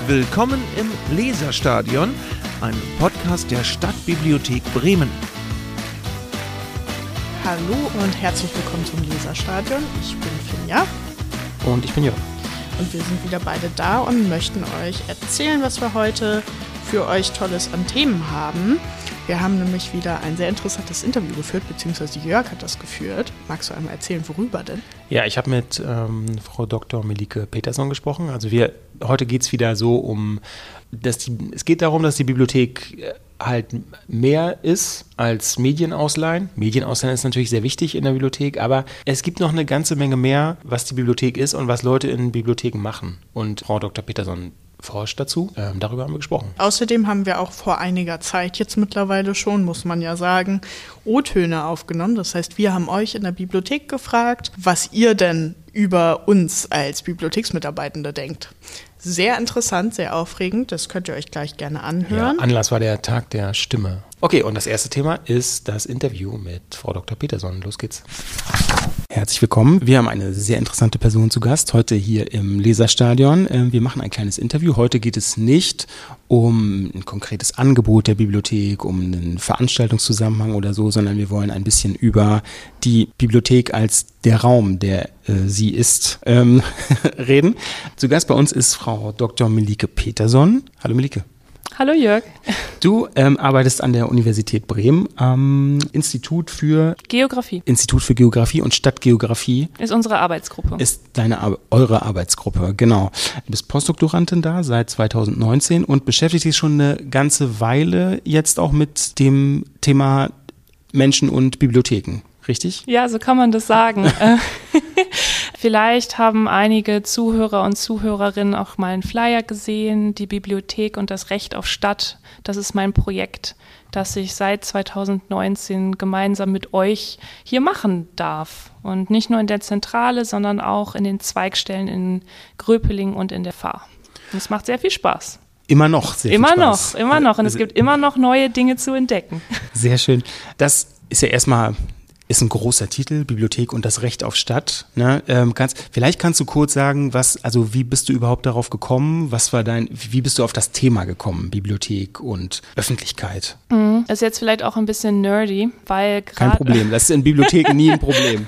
Willkommen im Leserstadion, einem Podcast der Stadtbibliothek Bremen. Hallo und herzlich willkommen zum Leserstadion. Ich bin Finja. Und ich bin Jörg. Und wir sind wieder beide da und möchten euch erzählen, was wir heute für euch Tolles an Themen haben. Wir haben nämlich wieder ein sehr interessantes Interview geführt, beziehungsweise Jörg hat das geführt. Magst du einmal erzählen, worüber denn? Ja, ich habe mit Frau Dr. Melike Peterson gesprochen. Also heute geht es wieder so es geht darum, dass die Bibliothek halt mehr ist als Medienausleihen. Medienausleihen ist natürlich sehr wichtig in der Bibliothek, aber es gibt noch eine ganze Menge mehr, was die Bibliothek ist und was Leute in Bibliotheken machen. Und Frau Dr. Peterson forscht dazu. Darüber haben wir gesprochen. Außerdem haben wir auch vor einiger Zeit, jetzt mittlerweile schon, muss man ja sagen, O-Töne aufgenommen. Das heißt, wir haben euch in der Bibliothek gefragt, was ihr denn über uns als Bibliotheksmitarbeitende denkt. Sehr interessant, sehr aufregend. Das könnt ihr euch gleich gerne anhören. Ja, Anlass war der Tag der Stimme. Okay, und das erste Thema ist das Interview mit Frau Dr. Peterson. Los geht's. Herzlich willkommen. Wir haben eine sehr interessante Person zu Gast, heute hier im Leserstadion. Wir machen ein kleines Interview. Heute geht es nicht um ein konkretes Angebot der Bibliothek, um einen Veranstaltungszusammenhang oder so, sondern wir wollen ein bisschen über die Bibliothek als der Raum, der sie ist, reden. Zu Gast bei uns ist Frau Dr. Melike Peterson. Hallo Melike. Hallo Jörg. Du arbeitest an der Universität Bremen am Institut für Geografie und Stadtgeografie. Ist unsere Arbeitsgruppe. Ist eure Arbeitsgruppe, genau. Du bist Postdoktorandin da seit 2019 und beschäftigst dich schon eine ganze Weile jetzt auch mit dem Thema Menschen und Bibliotheken, richtig? Ja, so kann man das sagen. Vielleicht haben einige Zuhörer und Zuhörerinnen auch mal einen Flyer gesehen, die Bibliothek und das Recht auf Stadt. Das ist mein Projekt, das ich seit 2019 gemeinsam mit euch hier machen darf. Und nicht nur in der Zentrale, sondern auch in den Zweigstellen in Gröpeling und in der Fahr. Und es macht sehr viel Spaß. Immer noch sehr viel Spaß. Immer noch. Und es gibt immer noch neue Dinge zu entdecken. Sehr schön. Das ist ja erstmal... Ist ein großer Titel, Bibliothek und das Recht auf Stadt. Ne? Vielleicht kannst du kurz sagen, wie bist du überhaupt darauf gekommen? Wie bist du auf das Thema gekommen, Bibliothek und Öffentlichkeit? Das ist jetzt vielleicht auch ein bisschen nerdy, weil gerade... Kein Problem, das ist in Bibliotheken nie ein Problem.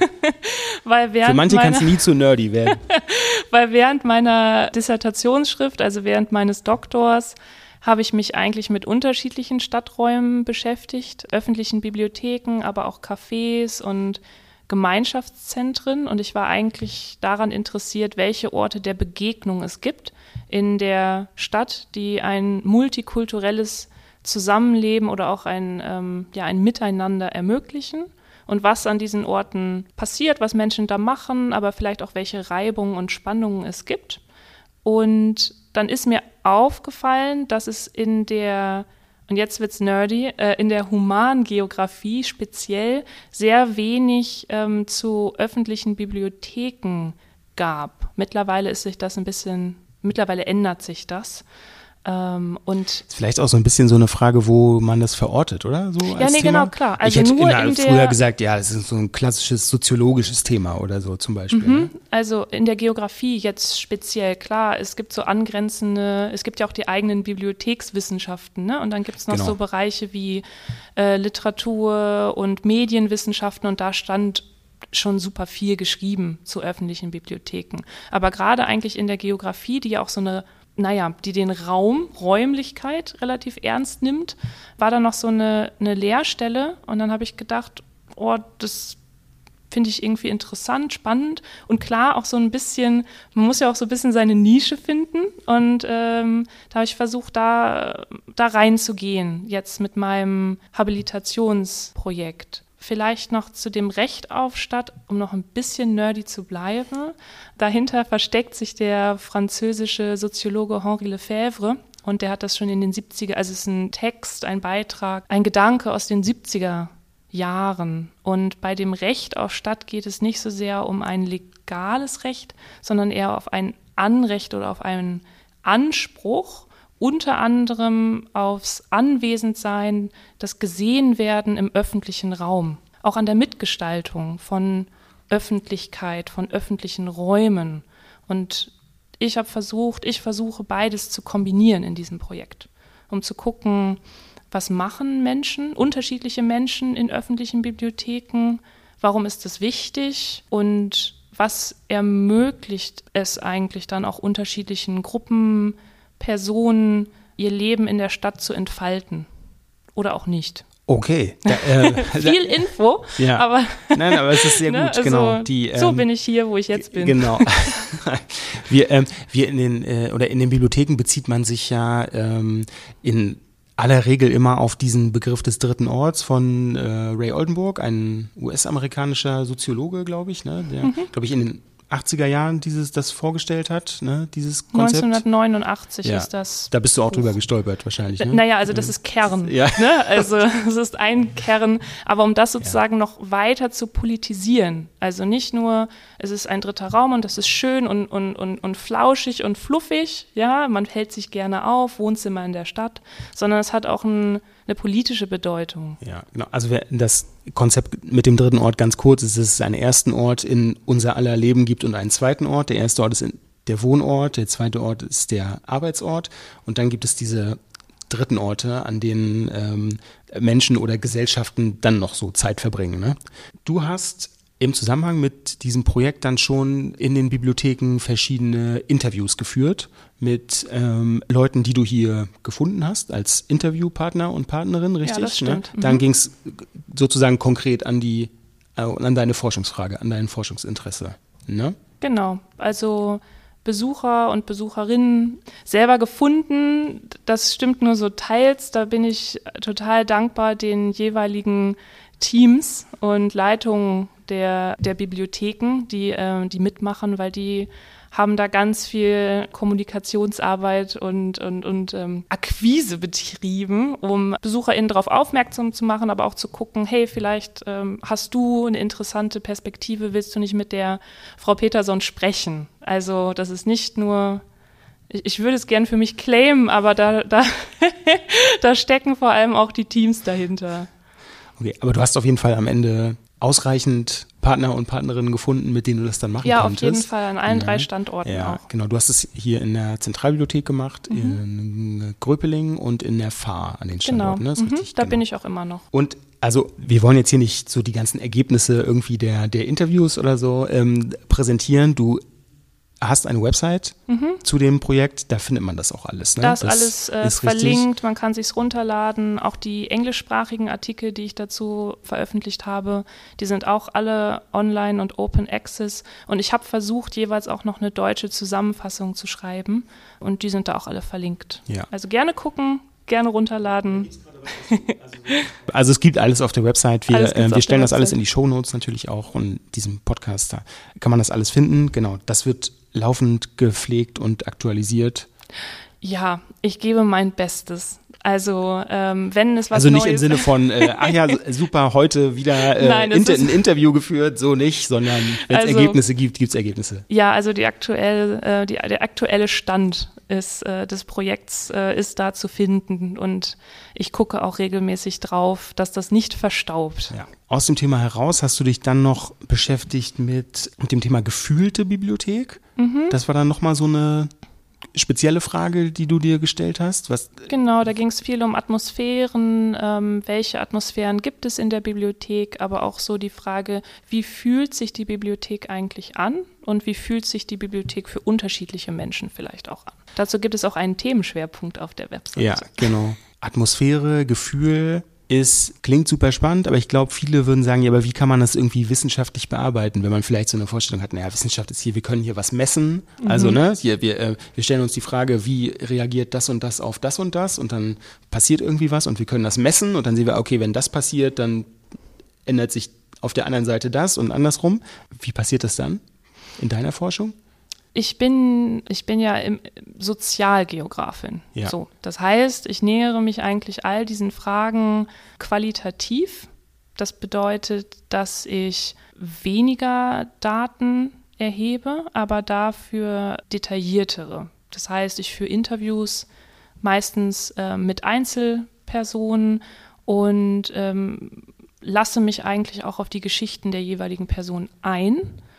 Für manche kann es nie zu nerdy werden. Weil während meiner Dissertationsschrift, also während meines Doktors, habe ich mich eigentlich mit unterschiedlichen Stadträumen beschäftigt, öffentlichen Bibliotheken, aber auch Cafés und Gemeinschaftszentren. Und ich war eigentlich daran interessiert, welche Orte der Begegnung es gibt in der Stadt, die ein multikulturelles Zusammenleben oder auch ein Miteinander ermöglichen. Und was an diesen Orten passiert, was Menschen da machen, aber vielleicht auch welche Reibungen und Spannungen es gibt. Und dann ist mir aufgefallen, dass es und jetzt wird's nerdy, in der Humangeografie speziell sehr wenig zu öffentlichen Bibliotheken gab. Mittlerweile ändert sich das. Und vielleicht auch so ein bisschen so eine Frage, wo man das verortet, oder? So als Thema? Genau, klar. Also ich hätte nur früher gesagt, ja, das ist so ein klassisches soziologisches Thema oder so zum Beispiel. Ne? Also in der Geografie jetzt speziell, klar, es gibt so es gibt ja auch die eigenen Bibliothekswissenschaften, ne? Und dann gibt es noch so Bereiche wie Literatur und Medienwissenschaften und da stand schon super viel geschrieben zu öffentlichen Bibliotheken. Aber gerade eigentlich in der Geografie, die ja auch die den Räumlichkeit relativ ernst nimmt, war da noch so eine Leerstelle und dann habe ich gedacht, das finde ich irgendwie interessant, spannend und klar auch so ein bisschen, man muss ja auch so ein bisschen seine Nische finden und da habe ich versucht, da reinzugehen, jetzt mit meinem Habilitationsprojekt. Vielleicht noch zu dem Recht auf Stadt, um noch ein bisschen nerdy zu bleiben. Dahinter versteckt sich der französische Soziologe Henri Lefebvre und der hat das schon in den 70er, also es ist ein Text, ein Beitrag, ein Gedanke aus den 70er Jahren. Und bei dem Recht auf Stadt geht es nicht so sehr um ein legales Recht, sondern eher auf ein Anrecht oder auf einen Anspruch, unter anderem aufs Anwesendsein, das Gesehenwerden im öffentlichen Raum, auch an der Mitgestaltung von Öffentlichkeit, von öffentlichen Räumen. Und ich versuche beides zu kombinieren in diesem Projekt, um zu gucken, was machen Menschen, unterschiedliche Menschen in öffentlichen Bibliotheken, warum ist das wichtig und was ermöglicht es eigentlich dann auch unterschiedlichen Gruppen, Personen, ihr Leben in der Stadt zu entfalten oder auch nicht. Okay. Viel Info, ja. aber nein, aber es ist sehr gut, also, genau. So bin ich hier, wo ich jetzt bin. Genau. Wir in den Bibliotheken bezieht man sich ja in aller Regel immer auf diesen Begriff des dritten Orts von Ray Oldenburg, ein US-amerikanischer Soziologe, glaube ich, ne, der, glaube ich, in den 80er Jahren das vorgestellt hat, ne, dieses Konzept. 1989 ja, ist das. Da bist du auch drüber gestolpert wahrscheinlich. Ne? Naja, also das ist Kern. Ja. Ne? Also es ist ein Kern. Aber um das sozusagen noch weiter zu politisieren, also nicht nur, es ist ein dritter Raum und das ist schön und flauschig und fluffig, ja, man hält sich gerne auf, Wohnzimmer in der Stadt, sondern es hat auch eine politische Bedeutung. Ja, genau. Also das Konzept mit dem dritten Ort ganz kurz ist, dass es einen ersten Ort in unser aller Leben gibt und einen zweiten Ort. Der erste Ort ist der Wohnort, der zweite Ort ist der Arbeitsort und dann gibt es diese dritten Orte, an denen Menschen oder Gesellschaften dann noch so Zeit verbringen. Ne? Du hast im Zusammenhang mit diesem Projekt dann schon in den Bibliotheken verschiedene Interviews geführt mit Leuten, die du hier gefunden hast als Interviewpartner und Partnerin, richtig? Ja, das stimmt. Ne? Dann ging es sozusagen konkret an deine Forschungsfrage, an dein Forschungsinteresse. Ne? Genau, also Besucher und Besucherinnen selber gefunden, das stimmt nur so teils, da bin ich total dankbar den jeweiligen Teams und Leitungen der Bibliotheken, die mitmachen, weil die haben da ganz viel Kommunikationsarbeit und Akquise betrieben, um BesucherInnen darauf aufmerksam zu machen, aber auch zu gucken, hey, vielleicht hast du eine interessante Perspektive, willst du nicht mit der Frau Peterson sprechen? Also das ist nicht nur, ich würde es gern für mich claimen, aber da stecken vor allem auch die Teams dahinter. Okay, aber du hast auf jeden Fall am Ende ausreichend Partner und Partnerinnen gefunden, mit denen du das dann machen konntest. Ja, auf jeden Fall, an allen 3 Standorten ja, auch. Genau, du hast es hier in der Zentralbibliothek gemacht, in Gröpeling und in der Fahr an den Standorten. Genau, Ne? Richtig, da bin ich auch immer noch. Und also wir wollen jetzt hier nicht so die ganzen Ergebnisse irgendwie der Interviews oder so präsentieren. Du hast eine Website zu dem Projekt, da findet man das auch alles. Ne? Da ist alles verlinkt, richtig. Man kann sich's runterladen. Auch die englischsprachigen Artikel, die ich dazu veröffentlicht habe, die sind auch alle online und Open Access. Und ich habe versucht, jeweils auch noch eine deutsche Zusammenfassung zu schreiben. Und die sind da auch alle verlinkt. Ja. Also gerne gucken, gerne runterladen. Also es gibt alles auf der Website. Wir stellen das alles Website. in die Shownotes natürlich auch und diesem Podcast, da kann man das alles finden. Genau, das wird laufend gepflegt und aktualisiert. Ja, ich gebe mein Bestes. Also wenn es was Also nicht Neues im Sinne von, ja, super, heute wieder Nein, ein Interview geführt, so nicht, sondern wenn es Ergebnisse gibt, gibt es Ergebnisse. Ja, also der aktuelle Stand des Projekts ist da zu finden und ich gucke auch regelmäßig drauf, dass das nicht verstaubt. Ja. Aus dem Thema heraus hast du dich dann noch beschäftigt mit dem Thema gefühlte Bibliothek. Das war dann nochmal so eine spezielle Frage, die du dir gestellt hast? Genau, da ging es viel um Atmosphären, welche Atmosphären gibt es in der Bibliothek, aber auch so die Frage, wie fühlt sich die Bibliothek eigentlich an und wie fühlt sich die Bibliothek für unterschiedliche Menschen vielleicht auch an. Dazu gibt es auch einen Themenschwerpunkt auf der Website. Ja, genau. Atmosphäre, Gefühl klingt super spannend, aber ich glaube, viele würden sagen, ja, aber wie kann man das irgendwie wissenschaftlich bearbeiten, wenn man vielleicht so eine Vorstellung hat, naja, Wissenschaft ist hier, wir können hier was messen, also hier, wir stellen uns die Frage, wie reagiert das und das auf das und dann passiert irgendwie was und wir können das messen und dann sehen wir, okay, wenn das passiert, dann ändert sich auf der anderen Seite das und andersrum. Wie passiert das dann in deiner Forschung? Ich bin ja Sozialgeografin. Ja. So, das heißt, ich nähere mich eigentlich all diesen Fragen qualitativ. Das bedeutet, dass ich weniger Daten erhebe, aber dafür detailliertere. Das heißt, ich führe Interviews meistens mit Einzelpersonen und lasse mich eigentlich auch auf die Geschichten der jeweiligen Person ein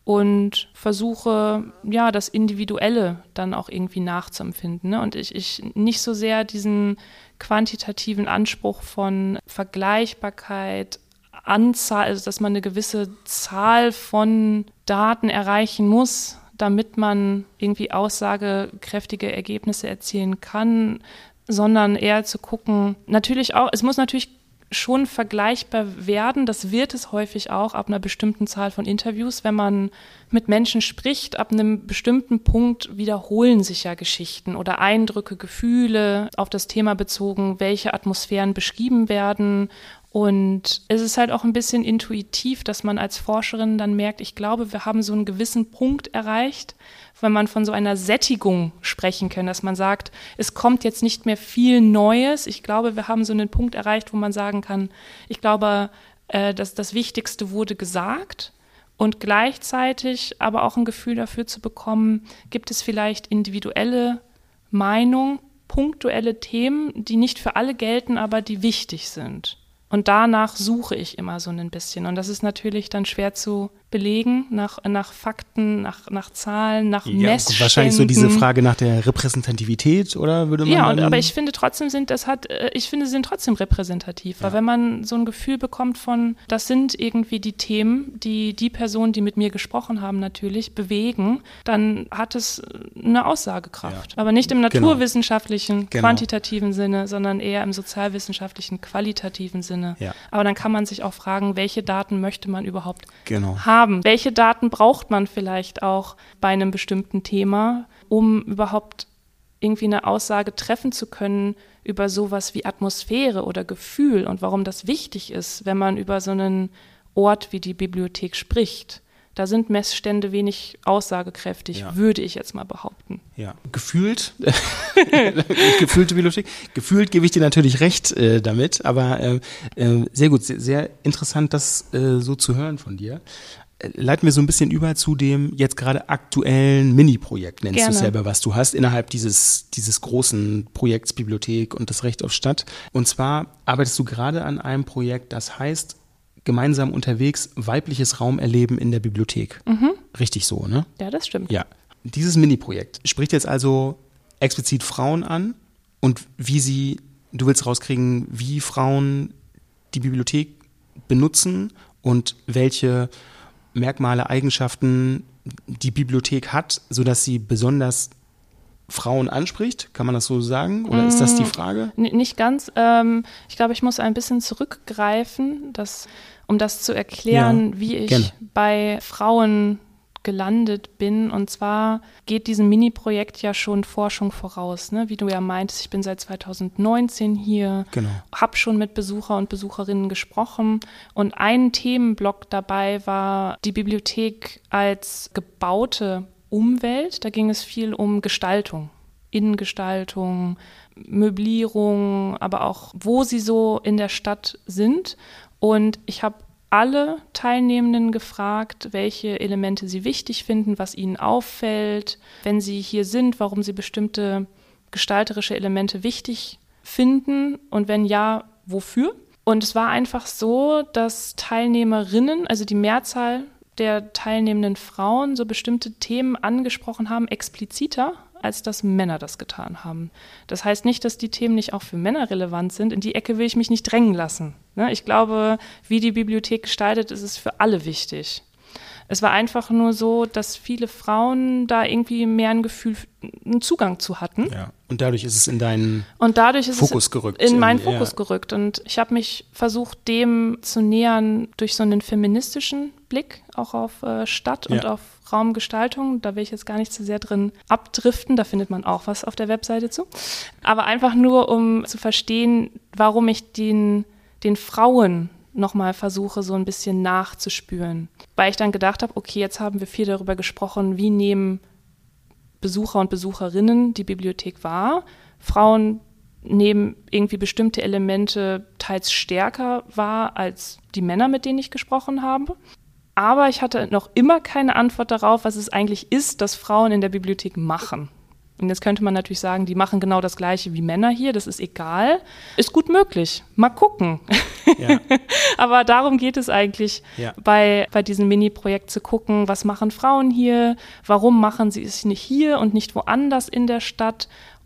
und versuche, ja, das Individuelle dann auch irgendwie nachzuempfinden. Ne? Und ich nicht so sehr diesen quantitativen Anspruch von Vergleichbarkeit, Anzahl, also dass man eine gewisse Zahl von Daten erreichen muss, damit man irgendwie aussagekräftige Ergebnisse erzielen kann, sondern eher zu gucken, natürlich auch, es muss natürlich schon vergleichbar werden, das wird es häufig auch ab einer bestimmten Zahl von Interviews, wenn man mit Menschen spricht, ab einem bestimmten Punkt wiederholen sich ja Geschichten oder Eindrücke, Gefühle auf das Thema bezogen, welche Atmosphären beschrieben werden. Und es ist halt auch ein bisschen intuitiv, dass man als Forscherin dann merkt, ich glaube, wir haben so einen gewissen Punkt erreicht, wenn man von so einer Sättigung sprechen kann, dass man sagt, es kommt jetzt nicht mehr viel Neues. Ich glaube, wir haben so einen Punkt erreicht, wo man sagen kann, ich glaube, dass das Wichtigste wurde gesagt und gleichzeitig aber auch ein Gefühl dafür zu bekommen, gibt es vielleicht individuelle Meinungen, punktuelle Themen, die nicht für alle gelten, aber die wichtig sind. Und danach suche ich immer so ein bisschen. Und das ist natürlich dann schwer zu belegen, nach Fakten, nach Zahlen, nach Messständen. Wahrscheinlich so diese Frage nach der Repräsentativität, oder würde man aber ich finde trotzdem sie sind trotzdem repräsentativ. Weil wenn man so ein Gefühl bekommt von, das sind irgendwie die Themen, die Personen, die mit mir gesprochen haben, natürlich bewegen, dann hat es eine Aussagekraft. Ja. Aber nicht im naturwissenschaftlichen, quantitativen Sinne, sondern eher im sozialwissenschaftlichen, qualitativen Sinne. Ja. Aber dann kann man sich auch fragen, welche Daten möchte man überhaupt haben? Welche Daten braucht man vielleicht auch bei einem bestimmten Thema, um überhaupt irgendwie eine Aussage treffen zu können über sowas wie Atmosphäre oder Gefühl und warum das wichtig ist, wenn man über so einen Ort wie die Bibliothek spricht. Da sind Messstände wenig aussagekräftig, würde ich jetzt mal behaupten. Ja, gefühlte Bibliothek. Gefühlt gebe ich dir natürlich recht damit, aber sehr gut, sehr interessant, das so zu hören von dir. Leiten wir so ein bisschen über zu dem jetzt gerade aktuellen Mini-Projekt, nennst du es selber, was du hast, innerhalb dieses großen Projekts Bibliothek und das Recht auf Stadt. Und zwar arbeitest du gerade an einem Projekt, das heißt Gemeinsam unterwegs, weibliches Raumerleben in der Bibliothek. Mhm. Richtig so, ne? Ja, das stimmt. Ja. Dieses Mini-Projekt spricht jetzt also explizit Frauen an und du willst rauskriegen, wie Frauen die Bibliothek benutzen und welche Merkmale, Eigenschaften die Bibliothek hat, sodass sie besonders Frauen anspricht. Kann man das so sagen? Oder ist das die Frage? Nicht ganz. Ich glaube, ich muss ein bisschen zurückgreifen, um das zu erklären, wie ich bei Frauen gelandet bin. Und zwar geht diesem Mini-Projekt ja schon Forschung voraus. Ne? Wie du ja meintest, ich bin seit 2019 hier, habe schon mit Besucher und Besucherinnen gesprochen. Und ein Themenblock dabei war die Bibliothek als gebaute Umwelt. Da ging es viel um Gestaltung, Innengestaltung, Möblierung, aber auch, wo sie so in der Stadt sind. Und ich habe alle Teilnehmenden gefragt, welche Elemente sie wichtig finden, was ihnen auffällt, wenn sie hier sind, warum sie bestimmte gestalterische Elemente wichtig finden und wenn ja, wofür. Und es war einfach so, dass Teilnehmerinnen, also die Mehrzahl der teilnehmenden Frauen, so bestimmte Themen angesprochen haben, expliziter, als dass Männer das getan haben. Das heißt nicht, dass die Themen nicht auch für Männer relevant sind. In die Ecke will ich mich nicht drängen lassen. Ich glaube, wie die Bibliothek gestaltet ist, ist für alle wichtig. Es war einfach nur so, dass viele Frauen da irgendwie mehr einen Zugang zu hatten. Ja. Und dadurch ist es in deinen Fokus gerückt. In meinen Fokus gerückt. Und ich habe mich versucht, dem zu nähern durch so einen feministischen Blick, auch auf Stadt und auf Raumgestaltung. Da will ich jetzt gar nicht zu sehr drin abdriften. Da findet man auch was auf der Webseite zu. Aber einfach nur, um zu verstehen, warum ich den Frauen nochmal versuche, so ein bisschen nachzuspüren. Weil ich dann gedacht habe, okay, jetzt haben wir viel darüber gesprochen, wie nehmen Besucher und Besucherinnen die Bibliothek wahr. Frauen nehmen irgendwie bestimmte Elemente teils stärker wahr als die Männer, mit denen ich gesprochen habe. Aber ich hatte noch immer keine Antwort darauf, was es eigentlich ist, dass Frauen in der Bibliothek machen. Und jetzt könnte man natürlich sagen, die machen genau das Gleiche wie Männer hier, das ist egal. Ist gut möglich. Mal gucken. Ja. Aber darum geht es eigentlich, bei diesem Mini-Projekt zu gucken, was machen Frauen hier, warum machen sie es nicht hier und nicht woanders in der Stadt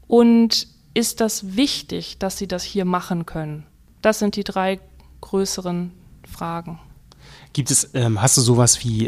und ist das wichtig, dass sie das hier machen können? Das sind die 3 größeren Fragen. Gibt es, hast du sowas wie,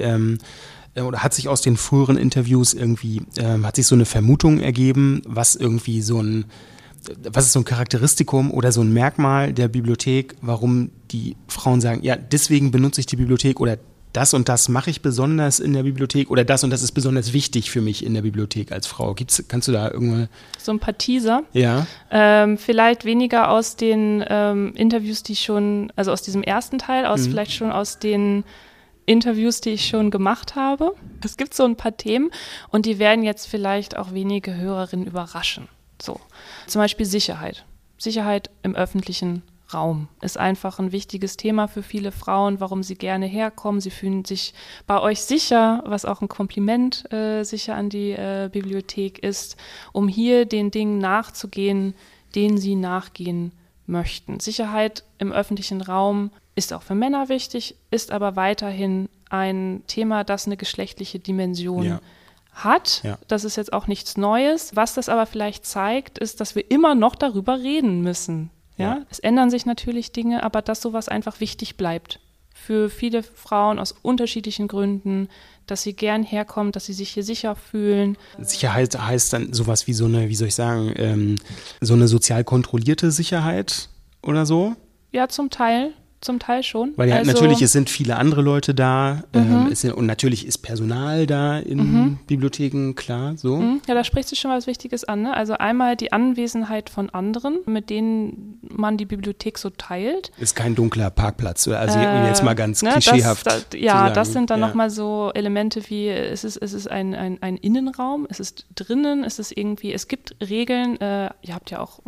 oder hat sich aus den früheren Interviews irgendwie, hat sich so eine Vermutung ergeben, was irgendwie was ist so ein Charakteristikum oder so ein Merkmal der Bibliothek, warum die Frauen sagen, ja, deswegen benutze ich die Bibliothek oder das und das mache ich besonders in der Bibliothek oder das und das ist besonders wichtig für mich in der Bibliothek als Frau. Kannst du da irgendwann... So ein paar Teaser? Ja. Vielleicht weniger aus den Interviews, die ich schon, also aus diesem ersten Teil, vielleicht schon aus den Interviews, die ich schon gemacht habe. Es gibt so ein paar Themen und die werden jetzt vielleicht auch wenige Hörerinnen überraschen. So, zum Beispiel Sicherheit. Sicherheit im öffentlichen Raum ist einfach ein wichtiges Thema für viele Frauen, warum sie gerne herkommen. Sie fühlen sich bei euch sicher, was auch ein Kompliment sicher an die Bibliothek ist, um hier den Dingen nachzugehen, denen sie nachgehen möchten. Sicherheit im öffentlichen Raum ist auch für Männer wichtig, ist aber weiterhin ein Thema, das eine geschlechtliche Dimension hat. Ja. Das ist jetzt auch nichts Neues. Was das aber vielleicht zeigt, ist, dass wir immer noch darüber reden müssen. Ja? Es ändern sich natürlich Dinge, aber dass sowas einfach wichtig bleibt. Für viele Frauen aus unterschiedlichen Gründen, dass sie gern herkommen, dass sie sich hier sicher fühlen. Sicherheit heißt dann sowas wie so eine, wie soll ich sagen, so eine sozial kontrollierte Sicherheit oder so? Ja, zum Teil schon. Weil natürlich, es sind viele andere Leute da und natürlich ist Personal da in Bibliotheken, klar, so. Ja, da sprichst du schon was Wichtiges an, ne? Also einmal die Anwesenheit von anderen, mit denen man die Bibliothek so teilt. Ist kein dunkler Parkplatz, also jetzt mal ganz klischeehaft das sind dann nochmal so Elemente wie, es ist ein Innenraum, es ist drinnen, es gibt Regeln, ihr habt ja auch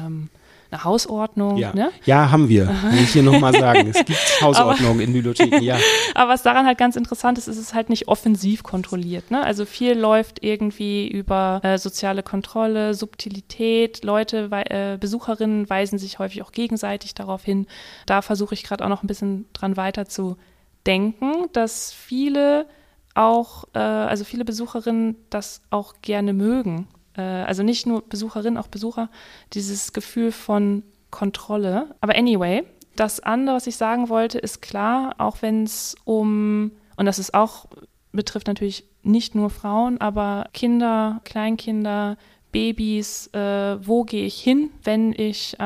eine Hausordnung. Ja, ne? Ja, haben wir. Will ich hier nochmal sagen. Es gibt Hausordnungen in Bibliotheken, ja. Aber was daran halt ganz interessant ist, ist es halt nicht offensiv kontrolliert. Ne? Also viel läuft irgendwie über soziale Kontrolle, Subtilität. Besucherinnen weisen sich häufig auch gegenseitig darauf hin. Da versuche ich gerade auch noch ein bisschen dran weiter zu denken, dass viele Besucherinnen das auch gerne mögen. Also nicht nur Besucherinnen, auch Besucher, dieses Gefühl von Kontrolle. Aber anyway, das andere, was ich sagen wollte, ist klar, auch wenn es und das ist auch, betrifft natürlich nicht nur Frauen, aber Kinder, Kleinkinder, Babys, wo gehe ich hin, wenn ich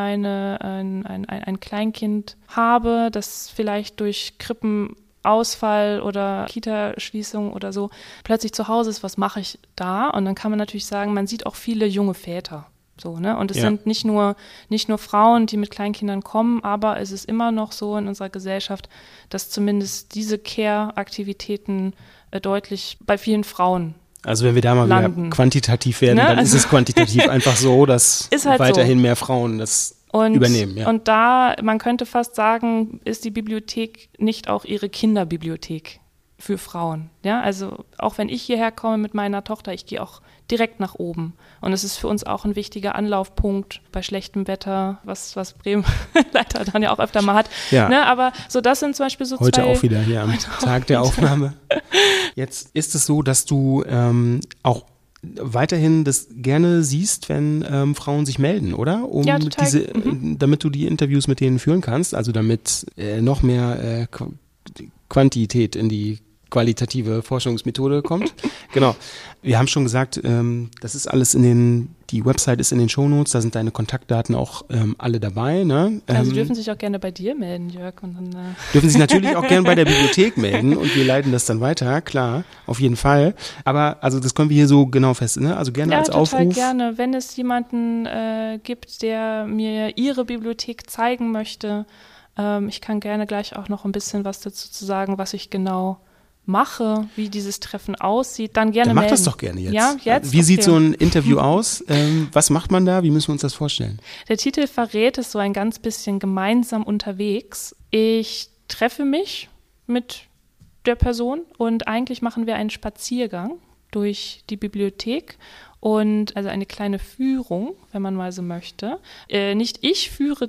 ein Kleinkind habe, das vielleicht durch Krippenausfall oder Kita-Schließung oder so plötzlich zu Hause ist, was mache ich da? Und dann kann man natürlich sagen, man sieht auch viele junge Väter. So, ne? Und es sind nicht nur Frauen, die mit Kleinkindern kommen, aber es ist immer noch so in unserer Gesellschaft, dass zumindest diese Care-Aktivitäten deutlich bei vielen Frauen Also wenn wir da mal landen. Wieder quantitativ werden, dann ist es quantitativ einfach so, dass halt weiterhin so. Mehr Frauen das übernehmen. Ja. Und da, man könnte fast sagen, ist die Bibliothek nicht auch ihre Kinderbibliothek für Frauen. Ja, also auch wenn ich hierher komme mit meiner Tochter, ich gehe auch direkt nach oben. Und es ist für uns auch ein wichtiger Anlaufpunkt bei schlechtem Wetter, was Bremen leider dann ja auch öfter mal hat. Ja. Ne, aber so, das sind zum Beispiel so Heute zwei... auch wieder hier am Tag der Aufnahme. Jetzt ist es so, dass du auch weiterhin das gerne siehst, wenn Frauen sich melden, oder? Ja, total. Damit du die Interviews mit denen führen kannst, also damit noch mehr Quantität in die qualitative Forschungsmethode kommt. Genau. Wir haben schon gesagt, das ist alles die Website ist in den Shownotes, da sind deine Kontaktdaten auch alle dabei. Ne? Also dürfen sich auch gerne bei dir melden, Jörg. Und dann, dürfen sich natürlich auch gerne bei der Bibliothek melden und wir leiten das dann weiter, klar, auf jeden Fall. Aber also das können wir hier so genau fest, ne? Also gerne als Aufruf. Ja, total gerne. Wenn es jemanden gibt, der mir ihre Bibliothek zeigen möchte, ich kann gerne gleich auch noch ein bisschen was dazu zu sagen, was ich genau mache, wie dieses Treffen aussieht, dann gerne melden. Mach das doch gerne jetzt. Ja, jetzt? Wie sieht so ein Interview aus? Was macht man da? Wie müssen wir uns das vorstellen? Der Titel verrät es so ein ganz bisschen gemeinsam unterwegs. Ich treffe mich mit der Person und eigentlich machen wir einen Spaziergang durch die Bibliothek und also eine kleine Führung, wenn man mal so möchte. Nicht ich führe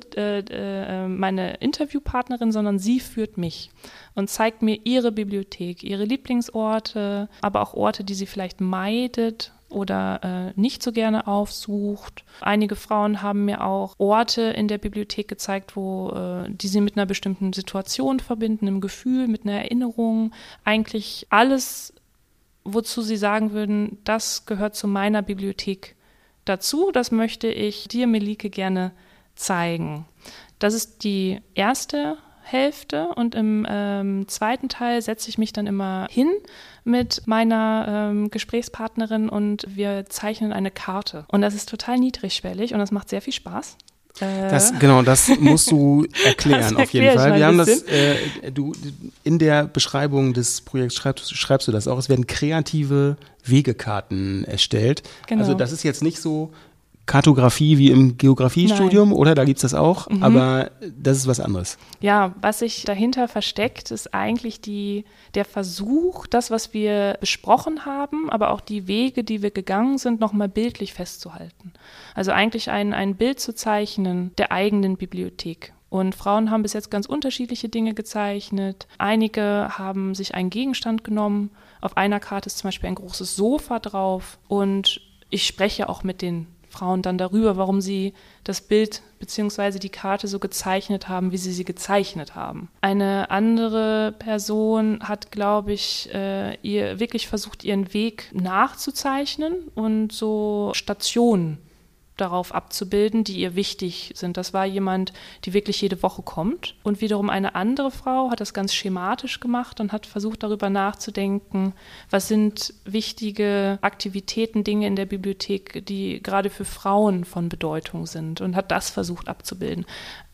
meine Interviewpartnerin, sondern sie führt mich und zeigt mir ihre Bibliothek, ihre Lieblingsorte, aber auch Orte, die sie vielleicht meidet oder nicht so gerne aufsucht. Einige Frauen haben mir auch Orte in der Bibliothek gezeigt, die sie mit einer bestimmten Situation verbinden, einem Gefühl, mit einer Erinnerung. Eigentlich alles, wozu sie sagen würden, das gehört zu meiner Bibliothek dazu. Das möchte ich dir, Melike, gerne zeigen. Das ist die erste Hälfte und im zweiten Teil setze ich mich dann immer hin mit meiner Gesprächspartnerin und wir zeichnen eine Karte. Und das ist total niedrigschwellig und das macht sehr viel Spaß. Das musst du erklären auf jeden Fall. Wir haben das, du in der Beschreibung des Projekts schreibst du das auch. Es werden kreative Wegekarten erstellt. Genau. Also das ist jetzt nicht so Kartografie wie im Geografiestudium, Nein. Oder? Da gibt's das auch, aber das ist was anderes. Ja, was sich dahinter versteckt, ist eigentlich der Versuch, das, was wir besprochen haben, aber auch die Wege, die wir gegangen sind, nochmal bildlich festzuhalten. Also eigentlich ein Bild zu zeichnen der eigenen Bibliothek. Und Frauen haben bis jetzt ganz unterschiedliche Dinge gezeichnet. Einige haben sich einen Gegenstand genommen. Auf einer Karte ist zum Beispiel ein großes Sofa drauf und ich spreche auch mit den Frauen dann darüber, warum sie das Bild bzw. die Karte so gezeichnet haben, wie sie gezeichnet haben. Eine andere Person hat, glaube ich, wirklich versucht, ihren Weg nachzuzeichnen und so Stationen darauf abzubilden, die ihr wichtig sind. Das war jemand, die wirklich jede Woche kommt. Und wiederum eine andere Frau hat das ganz schematisch gemacht und hat versucht, darüber nachzudenken, was sind wichtige Aktivitäten, Dinge in der Bibliothek, die gerade für Frauen von Bedeutung sind und hat das versucht abzubilden.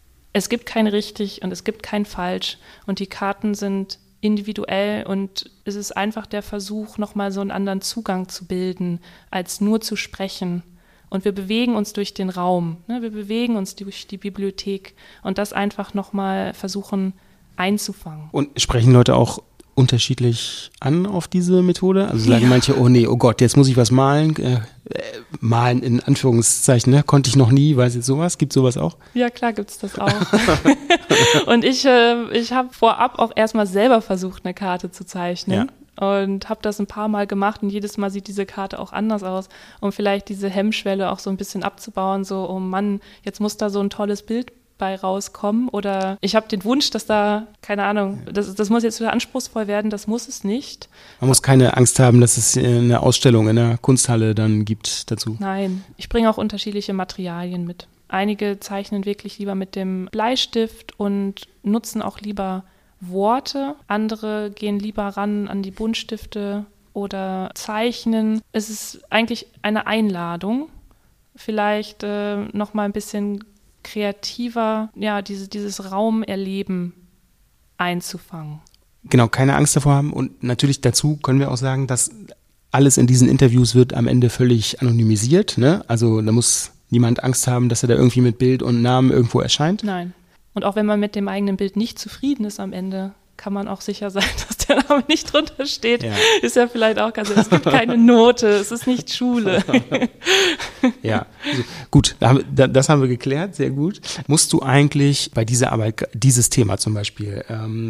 Es gibt kein richtig und es gibt kein falsch und die Karten sind individuell und es ist einfach der Versuch, nochmal so einen anderen Zugang zu bilden, als nur zu sprechen. Und wir bewegen uns durch den Raum, ne? Wir bewegen uns durch die Bibliothek und das einfach nochmal versuchen einzufangen. Und sprechen Leute auch unterschiedlich an auf diese Methode? Also sagen manche, oh nee, oh Gott, jetzt muss ich was malen. Malen in Anführungszeichen, ne? Konnte ich noch nie, weiß jetzt sowas? Gibt sowas auch? Ja, klar gibt's das auch. Und ich habe vorab auch erstmal selber versucht, eine Karte zu zeichnen. Ja. Und habe das ein paar Mal gemacht und jedes Mal sieht diese Karte auch anders aus, um vielleicht diese Hemmschwelle auch so ein bisschen abzubauen, so, oh Mann, jetzt muss da so ein tolles Bild bei rauskommen oder ich habe den Wunsch, dass da, keine Ahnung, das muss jetzt wieder anspruchsvoll werden, das muss es nicht. Man muss keine Angst haben, dass es eine Ausstellung in der Kunsthalle dann gibt dazu. Nein, ich bringe auch unterschiedliche Materialien mit. Einige zeichnen wirklich lieber mit dem Bleistift und nutzen auch lieber Worte, andere gehen lieber ran an die Buntstifte oder zeichnen. Es ist eigentlich eine Einladung, vielleicht noch mal ein bisschen kreativer, ja, dieses Raumerleben einzufangen. Genau, keine Angst davor haben und natürlich dazu können wir auch sagen, dass alles in diesen Interviews wird am Ende völlig anonymisiert, ne? Also da muss niemand Angst haben, dass er da irgendwie mit Bild und Namen irgendwo erscheint. Nein. Und auch wenn man mit dem eigenen Bild nicht zufrieden ist am Ende, kann man auch sicher sein, dass der Name nicht drunter steht. Ja. Ist ja vielleicht auch ganz, es gibt keine Note, es ist nicht Schule. Ja, also, gut, das haben wir geklärt, sehr gut. Musst du eigentlich bei dieser Arbeit, dieses Thema zum Beispiel,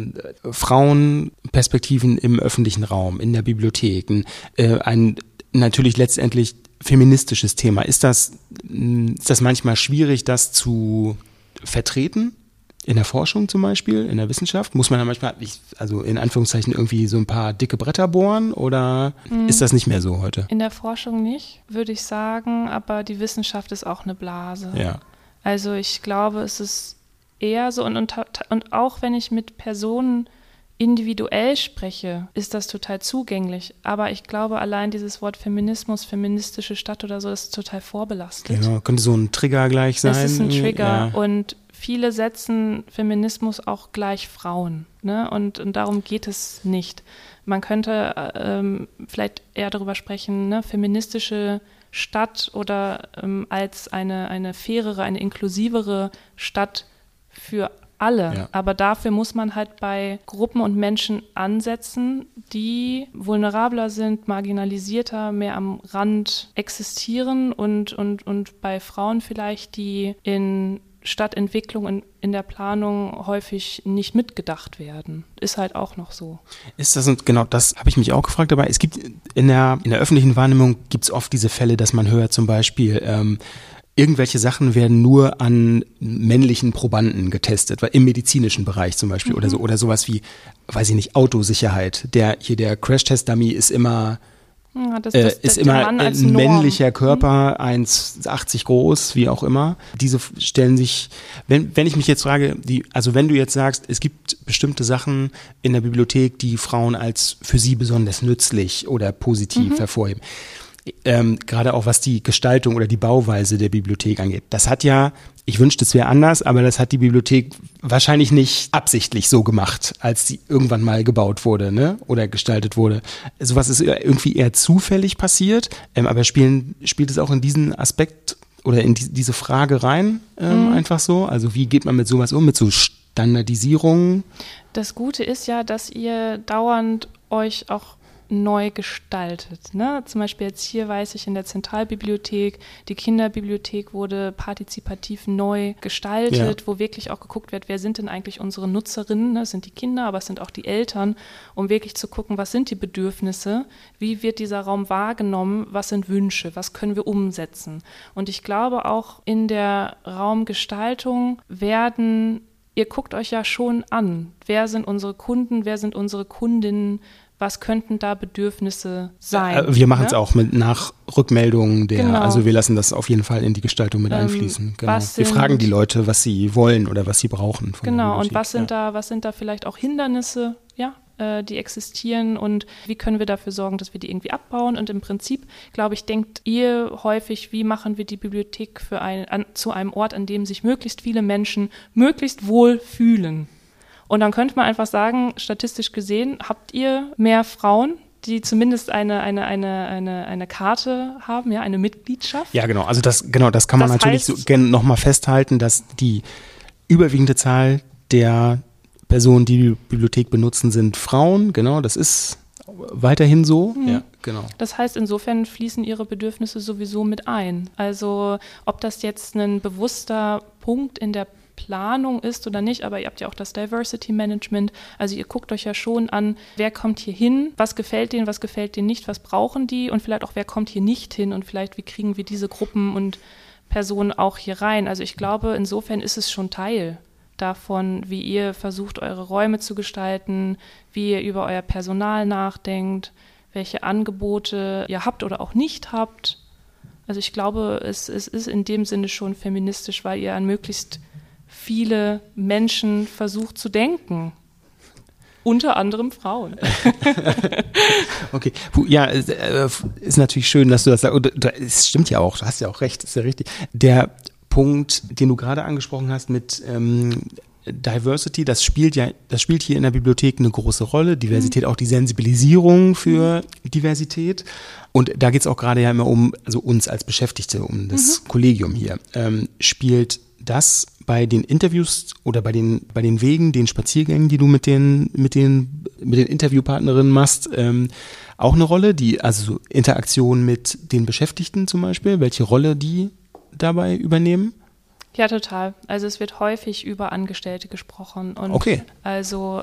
Frauenperspektiven im öffentlichen Raum, in der Bibliothek, ein natürlich letztendlich feministisches Thema, ist das manchmal schwierig, das zu vertreten? In der Forschung zum Beispiel, in der Wissenschaft, muss man da manchmal, also in Anführungszeichen irgendwie so ein paar dicke Bretter bohren oder ist das nicht mehr so heute? In der Forschung nicht, würde ich sagen, aber die Wissenschaft ist auch eine Blase. Ja. Also ich glaube, es ist eher so und auch wenn ich mit Personen individuell spreche, ist das total zugänglich. Aber ich glaube, allein dieses Wort Feminismus, feministische Stadt oder so, ist total vorbelastet. Genau, könnte so ein Trigger gleich sein. Es ist ein Trigger und viele setzen Feminismus auch gleich Frauen, ne? Und darum geht es nicht. Man könnte vielleicht eher darüber sprechen, ne? Feministische Stadt oder als eine fairere, eine inklusivere Stadt für alle. Ja. Aber dafür muss man halt bei Gruppen und Menschen ansetzen, die vulnerabler sind, marginalisierter, mehr am Rand existieren und bei Frauen vielleicht, die in Stadtentwicklung in der Planung häufig nicht mitgedacht werden. Ist halt auch noch so. Ist das, und genau das habe ich mich auch gefragt dabei. Es gibt in der öffentlichen Wahrnehmung gibt es oft diese Fälle, dass man hört zum Beispiel, irgendwelche Sachen werden nur an männlichen Probanden getestet, im medizinischen Bereich zum Beispiel oder so, oder sowas wie, weiß ich nicht, Autosicherheit. Der Crash-Test-Dummy ist immer immer ein männlicher Körper, 1,80 groß, wie auch immer. Diese stellen sich, wenn ich mich jetzt frage, wenn du jetzt sagst, es gibt bestimmte Sachen in der Bibliothek, die Frauen als für sie besonders nützlich oder positiv hervorheben. Gerade auch was die Gestaltung oder die Bauweise der Bibliothek angeht. Das hat ja, ich wünschte, es wäre anders, aber das hat die Bibliothek wahrscheinlich nicht absichtlich so gemacht, als sie irgendwann mal gebaut wurde, ne? Oder gestaltet wurde. Sowas ist irgendwie eher zufällig passiert, aber spielt es auch in diesen Aspekt oder in diese Frage rein, einfach so? Also wie geht man mit sowas um, mit so Standardisierungen? Das Gute ist ja, dass ihr dauernd euch auch neu gestaltet. Ne? Zum Beispiel jetzt hier weiß ich in der Zentralbibliothek, die Kinderbibliothek wurde partizipativ neu gestaltet, wo wirklich auch geguckt wird, wer sind denn eigentlich unsere Nutzerinnen, ne? Es sind die Kinder, aber es sind auch die Eltern, um wirklich zu gucken, was sind die Bedürfnisse, wie wird dieser Raum wahrgenommen, was sind Wünsche, was können wir umsetzen. Und ich glaube auch in der Raumgestaltung ihr guckt euch ja schon an, wer sind unsere Kunden, wer sind unsere Kundinnen, was könnten da Bedürfnisse sein? Wir machen es auch nach Rückmeldungen also wir lassen das auf jeden Fall in die Gestaltung mit einfließen. Genau. Wir fragen die Leute, was sie wollen oder was sie brauchen. Genau, und was sind da vielleicht auch Hindernisse, die existieren und wie können wir dafür sorgen, dass wir die irgendwie abbauen? Und im Prinzip, glaube ich, denkt ihr häufig, wie machen wir die Bibliothek zu einem Ort, an dem sich möglichst viele Menschen möglichst wohl fühlen? Und dann könnte man einfach sagen, statistisch gesehen, habt ihr mehr Frauen, die zumindest eine Karte haben, eine Mitgliedschaft? Ja, genau. Also das kann man natürlich so gerne nochmal festhalten, dass die überwiegende Zahl der Personen, die die Bibliothek benutzen, sind Frauen. Genau, das ist weiterhin so. Ja, genau. Das heißt, insofern fließen ihre Bedürfnisse sowieso mit ein. Also ob das jetzt ein bewusster Punkt in der Planung ist oder nicht, aber ihr habt ja auch das Diversity Management, also ihr guckt euch ja schon an, wer kommt hier hin, was gefällt denen nicht, was brauchen die und vielleicht auch, wer kommt hier nicht hin und vielleicht, wie kriegen wir diese Gruppen und Personen auch hier rein. Also ich glaube, insofern ist es schon Teil davon, wie ihr versucht, eure Räume zu gestalten, wie ihr über euer Personal nachdenkt, welche Angebote ihr habt oder auch nicht habt. Also ich glaube, es ist in dem Sinne schon feministisch, weil ihr an möglichst viele Menschen versucht zu denken. Unter anderem Frauen. Okay. Ja, ist natürlich schön, dass du das sagst. Es stimmt ja auch, du hast ja auch recht, ist ja richtig. Der Punkt, den du gerade angesprochen hast mit Diversity, das spielt hier in der Bibliothek eine große Rolle. Diversität, auch die Sensibilisierung für Diversität. Und da geht es auch gerade ja immer um, also uns als Beschäftigte, um das Kollegium hier. Spielt das bei den Interviews oder bei den Wegen, den Spaziergängen, die du mit den Interviewpartnerinnen machst, auch eine Rolle, also Interaktion mit den Beschäftigten zum Beispiel, welche Rolle die dabei übernehmen? Ja, total. Also es wird häufig über Angestellte gesprochen. Und okay. Also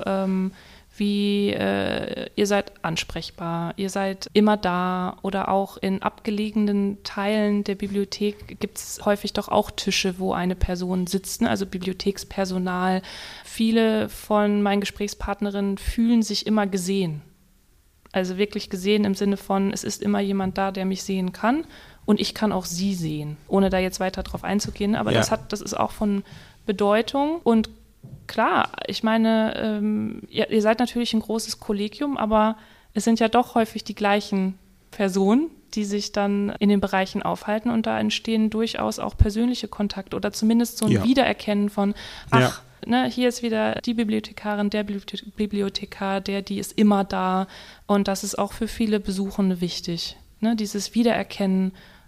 ihr seid ansprechbar, ihr seid immer da oder auch in abgelegenen Teilen der Bibliothek gibt es häufig doch auch Tische, wo eine Person sitzt, ne? Also Bibliothekspersonal. Viele von meinen Gesprächspartnerinnen fühlen sich immer gesehen. Also wirklich gesehen im Sinne von, es ist immer jemand da, der mich sehen kann und ich kann auch sie sehen, ohne da jetzt weiter drauf einzugehen. Aber das ist auch von Bedeutung und klar, ich meine, ihr seid natürlich ein großes Kollegium, aber es sind ja doch häufig die gleichen Personen, die sich dann in den Bereichen aufhalten und da entstehen durchaus auch persönliche Kontakte oder zumindest so ein Wiedererkennen von, hier ist wieder die Bibliothekarin, der Bibliothekar, die ist immer da und das ist auch für viele Besuchende wichtig, ne? Dieses Wiedererkennen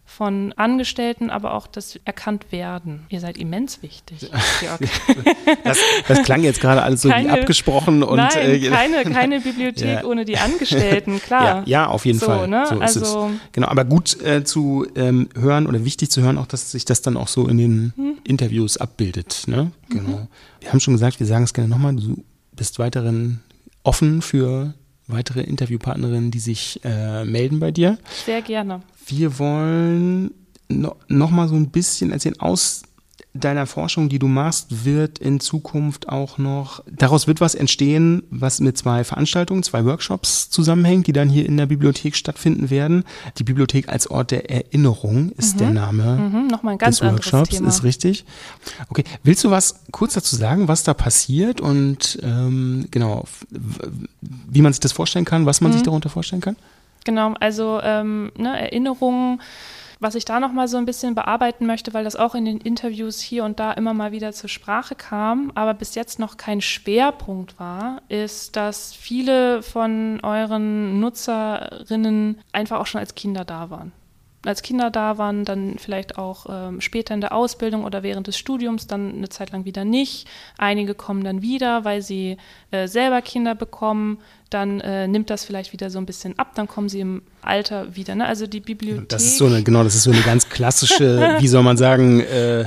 von Angestellten, aber auch das Erkanntwerden. Ihr seid immens wichtig, Georg. Das klang jetzt gerade alles so wie abgesprochen. Und, nein, keine Bibliothek ohne die Angestellten, klar. Ja, auf jeden Fall. Ne? So ist es. Genau, aber gut zu hören oder wichtig zu hören auch, dass sich das dann auch so in den Interviews abbildet. Ne? Genau. Wir haben schon gesagt, wir sagen es gerne nochmal, du bist weiterhin offen für weitere Interviewpartnerinnen, die sich melden bei dir. Sehr gerne. Wir wollen noch mal so ein bisschen erzählen, aus deiner Forschung, die du machst, wird in Zukunft auch noch, daraus wird was entstehen, was mit 2 Veranstaltungen, 2 Workshops zusammenhängt, die dann hier in der Bibliothek stattfinden werden. Die Bibliothek als Ort der Erinnerung ist der Name Nochmal ein ganz des Workshops, Thema. Ist richtig. Okay, willst du was kurz dazu sagen, was da passiert und genau, wie man sich das vorstellen kann, was man sich darunter vorstellen kann? Genau, also Erinnerungen, was ich da nochmal so ein bisschen bearbeiten möchte, weil das auch in den Interviews hier und da immer mal wieder zur Sprache kam, aber bis jetzt noch kein Schwerpunkt war, ist, dass viele von euren Nutzerinnen einfach auch schon als Kinder da waren. Dann vielleicht auch später in der Ausbildung oder während des Studiums, dann eine Zeit lang wieder nicht. Einige kommen dann wieder, weil sie selber Kinder bekommen. Dann nimmt das vielleicht wieder so ein bisschen ab, dann kommen sie im Alter wieder. Ne? Also die Bibliothek. Das ist so eine ganz klassische, wie soll man sagen,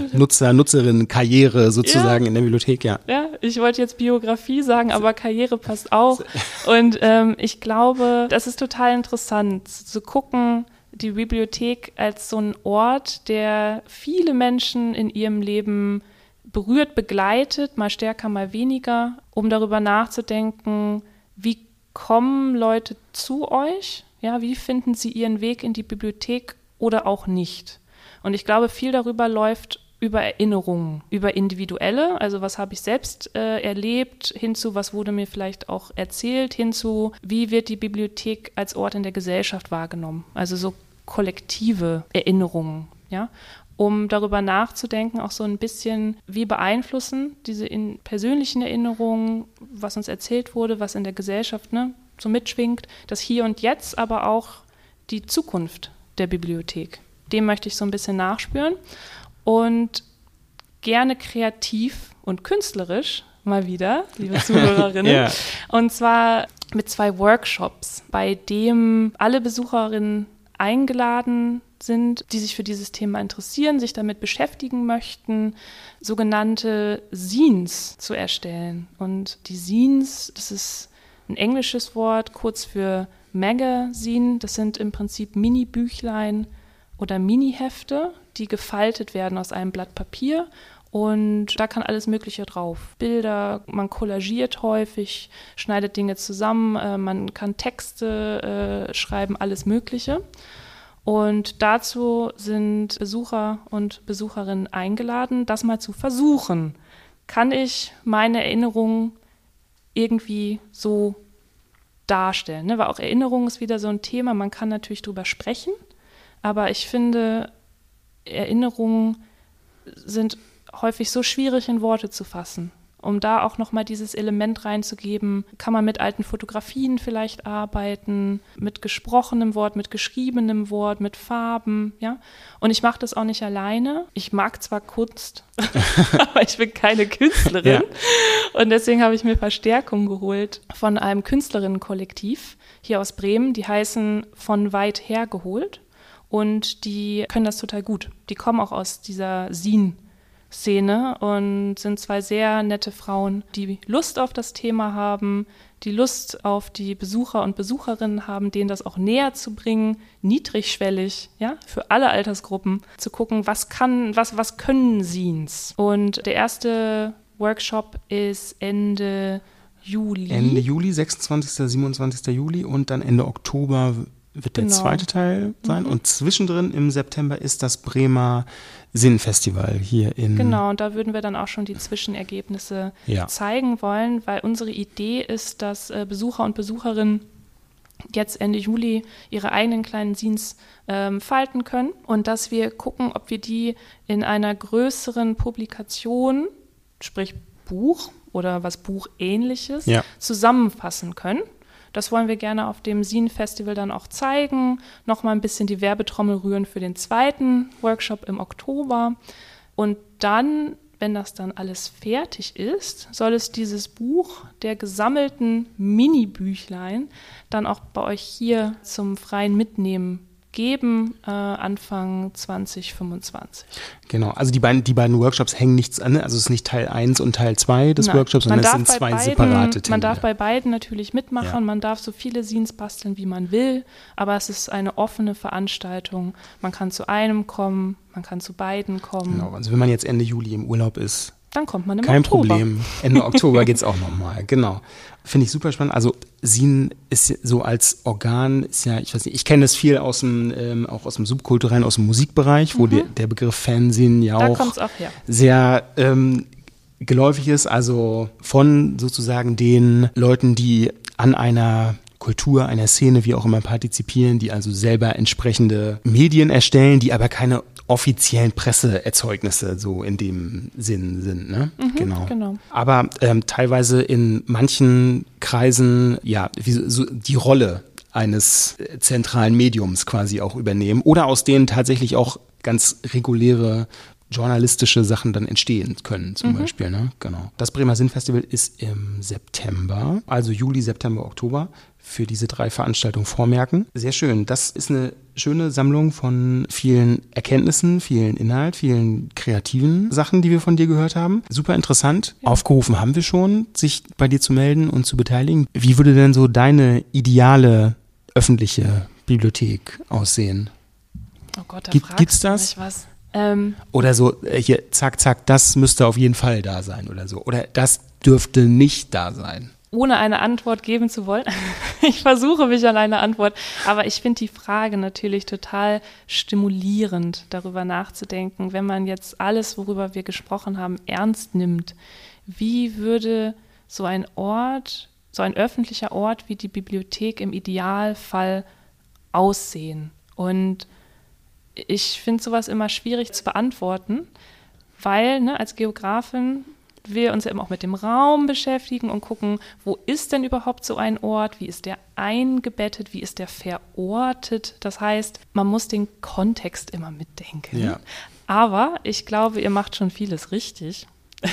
Nutzerinnen-Karriere sozusagen in der Bibliothek, ja. Ja, ich wollte jetzt Biografie sagen, aber Karriere passt auch. Und ich glaube, das ist total interessant zu gucken, die Bibliothek als so ein Ort, der viele Menschen in ihrem Leben berührt, begleitet, mal stärker, mal weniger, um darüber nachzudenken, wie kommen Leute zu euch? Ja, wie finden sie ihren Weg in die Bibliothek oder auch nicht? Und ich glaube, viel darüber läuft über Erinnerungen, über individuelle, also was habe ich selbst erlebt, hinzu, was wurde mir vielleicht auch erzählt, hinzu, wie wird die Bibliothek als Ort in der Gesellschaft wahrgenommen? Also so kollektive Erinnerungen, ja, um darüber nachzudenken, auch so ein bisschen, wie beeinflussen diese persönlichen Erinnerungen, was uns erzählt wurde, was in der Gesellschaft so mitschwingt, das Hier und Jetzt, aber auch die Zukunft der Bibliothek. Dem möchte ich so ein bisschen nachspüren und gerne kreativ und künstlerisch mal wieder, liebe Zuhörerinnen, Ja. Und zwar mit 2 Workshops, bei dem alle Besucherinnen eingeladen sind, die sich für dieses Thema interessieren, sich damit beschäftigen möchten, sogenannte Zines zu erstellen. Und die Zines, das ist ein englisches Wort, kurz für Magazine, das sind im Prinzip Mini-Büchlein oder Mini-Hefte, die gefaltet werden aus einem Blatt Papier. Und da kann alles Mögliche drauf. Bilder, man kollagiert häufig, schneidet Dinge zusammen, man kann Texte schreiben, alles Mögliche. Und dazu sind Besucher und Besucherinnen eingeladen, das mal zu versuchen. Kann ich meine Erinnerungen irgendwie so darstellen? Ne? Weil auch Erinnerung ist wieder so ein Thema, man kann natürlich drüber sprechen, aber ich finde, Erinnerungen sind häufig so schwierig in Worte zu fassen. Um da auch nochmal dieses Element reinzugeben, kann man mit alten Fotografien vielleicht arbeiten, mit gesprochenem Wort, mit geschriebenem Wort, mit Farben, ja. Und ich mache das auch nicht alleine. Ich mag zwar Kunst, aber ich bin keine Künstlerin. Ja. Und deswegen habe ich mir Verstärkung geholt von einem Künstlerinnenkollektiv hier aus Bremen. Die heißen Von weit her geholt und die können das total gut. Die kommen auch aus dieser Zine-Szene und sind 2 sehr nette Frauen, die Lust auf das Thema haben, die Lust auf die Besucher und Besucherinnen haben, denen das auch näher zu bringen, niedrigschwellig, ja, für alle Altersgruppen, zu gucken, was können Zines? Und der erste Workshop ist Ende Juli, 26., 27. Juli und dann Ende Oktober wird der zweite Teil sein. Und zwischendrin im September ist das Bremer Sinnfestival hier in... Genau, und da würden wir dann auch schon die Zwischenergebnisse zeigen wollen, weil unsere Idee ist, dass Besucher und Besucherinnen jetzt Ende Juli ihre eigenen kleinen Zines falten können und dass wir gucken, ob wir die in einer größeren Publikation, sprich Buch oder was Buchähnliches, zusammenfassen können. Das wollen wir gerne auf dem Sin-Festival dann auch zeigen. Nochmal ein bisschen die Werbetrommel rühren für den zweiten Workshop im Oktober. Und dann, wenn das dann alles fertig ist, soll es dieses Buch der gesammelten Mini-Büchlein dann auch bei euch hier zum freien Mitnehmen geben, Anfang 2025. Genau, also die beiden Workshops hängen nichts an, also es ist nicht Teil 1 und Teil 2 des Workshops, sondern es sind zwei separate Termine. Man darf bei beiden natürlich mitmachen, man darf so viele Scenes basteln, wie man will, aber es ist eine offene Veranstaltung. Man kann zu einem kommen, man kann zu beiden kommen. Genau, also wenn man jetzt Ende Juli im Urlaub ist, dann kommt man im kein Oktober. Problem. Ende Oktober geht's auch nochmal, genau. Finde ich super spannend. Also Sin ist so als Organ, ist ja, ich weiß nicht, ich kenne das viel aus dem, auch aus dem Subkulturellen, aus dem Musikbereich, wo der Begriff Fanzine ja auch sehr geläufig ist. Also von sozusagen den Leuten, die an einer Kultur, einer Szene, wie auch immer partizipieren, die also selber entsprechende Medien erstellen, die aber keine offiziellen Presseerzeugnisse so in dem Sinn sind, ne? Genau. Aber teilweise in manchen Kreisen, so die Rolle eines zentralen Mediums quasi auch übernehmen oder aus denen tatsächlich auch ganz reguläre journalistische Sachen dann entstehen können, zum Beispiel, ne? Genau. Das Bremer Sin-Festival ist im September, also Juli, September, Oktober, für diese 3 Veranstaltungen vormerken. Sehr schön. Das ist eine schöne Sammlung von vielen Erkenntnissen, vielen Inhalt, vielen kreativen Sachen, die wir von dir gehört haben. Super interessant. Ja. Aufgerufen haben wir schon, sich bei dir zu melden und zu beteiligen. Wie würde denn so deine ideale öffentliche Bibliothek aussehen? Oh Gott, da gibt's das? Was. Oder so, hier, zack, das müsste auf jeden Fall da sein oder so. Oder das dürfte nicht da sein. Ohne eine Antwort geben zu wollen. Ich versuche mich an eine Antwort, aber ich finde die Frage natürlich total stimulierend, darüber nachzudenken, wenn man jetzt alles, worüber wir gesprochen haben, ernst nimmt. Wie würde so ein Ort, so ein öffentlicher Ort wie die Bibliothek im Idealfall aussehen? Und ich finde sowas immer schwierig zu beantworten, weil als Geografin wir uns ja immer auch mit dem Raum beschäftigen und gucken, wo ist denn überhaupt so ein Ort, wie ist der eingebettet, wie ist der verortet. Das heißt, man muss den Kontext immer mitdenken. Ja. Aber ich glaube, ihr macht schon vieles richtig.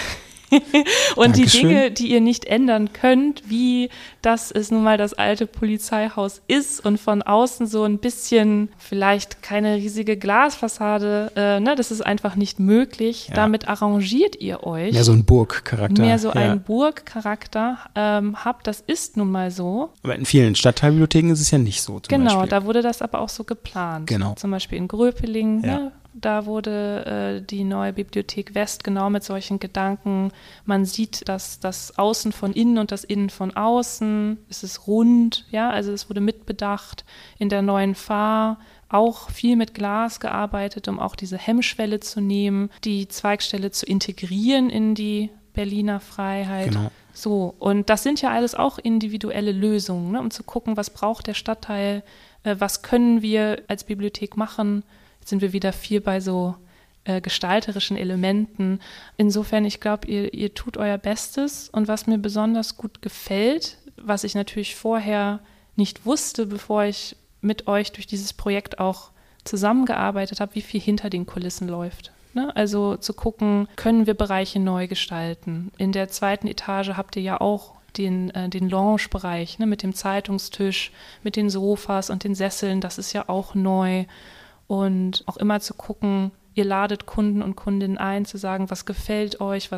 Und Dankeschön. Die Dinge, die ihr nicht ändern könnt, wie dass es nun mal das alte Polizeihaus ist und von außen so ein bisschen, vielleicht keine riesige Glasfassade, das ist einfach nicht möglich. Ja. Damit arrangiert ihr euch. Mehr so ein Burgcharakter. Einen Burgcharakter habt, das ist nun mal so. Aber in vielen Stadtteilbibliotheken ist es ja nicht so. Genau, Beispiel. Da wurde das aber auch so geplant. Genau. Zum Beispiel in Gröpeling, da wurde die neue Bibliothek West genau mit solchen Gedanken. Man sieht das Außen von innen und das Innen von außen. Es ist rund, also es wurde mitbedacht. In der neuen Fahr auch viel mit Glas gearbeitet, um auch diese Hemmschwelle zu nehmen, die Zweigstelle zu integrieren in die Berliner Freiheit. Genau. So, und das sind ja alles auch individuelle Lösungen, um zu gucken, was braucht der Stadtteil, was können wir als Bibliothek machen. Sind wir wieder viel bei so gestalterischen Elementen. Insofern, ich glaube, ihr tut euer Bestes. Und was mir besonders gut gefällt, was ich natürlich vorher nicht wusste, bevor ich mit euch durch dieses Projekt auch zusammengearbeitet habe, wie viel hinter den Kulissen läuft. Ne? Also zu gucken, können wir Bereiche neu gestalten. In der 2. Etage habt ihr ja auch den Lounge-Bereich, mit dem Zeitungstisch, mit den Sofas und den Sesseln. Das ist ja auch neu. Und auch immer zu gucken, ihr ladet Kunden und Kundinnen ein, zu sagen, was gefällt euch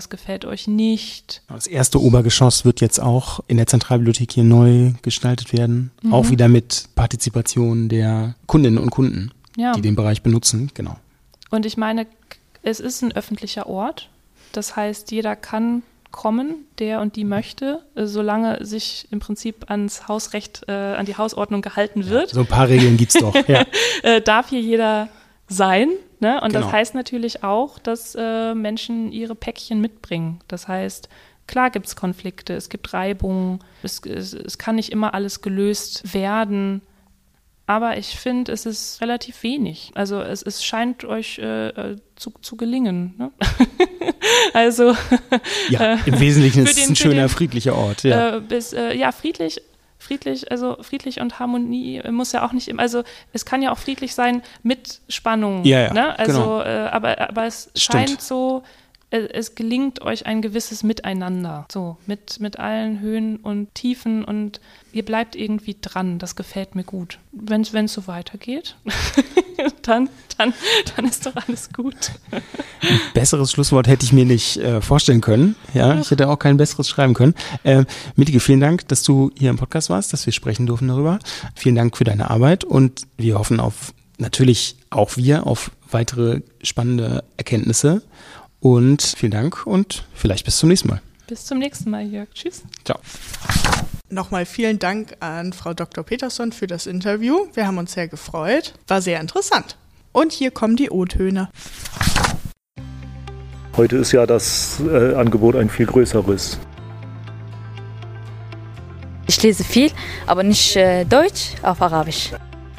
nicht. Das erste Obergeschoss wird jetzt auch in der Zentralbibliothek hier neu gestaltet werden. Auch wieder mit Partizipation der Kundinnen und Kunden, die den Bereich benutzen. Genau. Und ich meine, es ist ein öffentlicher Ort. Das heißt, jeder kann kommen, der und die möchte, solange sich im Prinzip ans Hausrecht, an die Hausordnung gehalten wird. So ein paar Regeln gibt's doch. Ja. Darf hier jeder sein. Ne? Und das heißt natürlich auch, dass Menschen ihre Päckchen mitbringen. Das heißt, klar gibt es Konflikte, es gibt Reibungen, es kann nicht immer alles gelöst werden. Aber ich finde, es ist relativ wenig. Also es scheint euch zu gelingen. Ne? Also im Wesentlichen ist es ein schöner, friedlicher Ort. Friedlich. friedlich und Harmonie muss ja auch nicht immer, also es kann ja auch friedlich sein mit Spannung. Ja, ne? Also, genau. Aber es scheint so, es gelingt euch ein gewisses Miteinander, so mit allen Höhen und Tiefen und ihr bleibt irgendwie dran, das gefällt mir gut. Wenn es so weitergeht, dann ist doch alles gut. Ein besseres Schlusswort hätte ich mir nicht vorstellen können. Ja, ich hätte auch kein besseres schreiben können. Mittige, vielen Dank, dass du hier im Podcast warst, dass wir sprechen durften darüber. Vielen Dank für deine Arbeit und wir hoffen auf weitere spannende Erkenntnisse. Und vielen Dank und vielleicht bis zum nächsten Mal. Bis zum nächsten Mal, Jörg. Tschüss. Ciao. Nochmal vielen Dank an Frau Dr. Peterson für das Interview. Wir haben uns sehr gefreut. War sehr interessant. Und hier kommen die O-Töne. Heute ist ja das Angebot ein viel größeres. Ich lese viel, aber nicht Deutsch, auf Arabisch.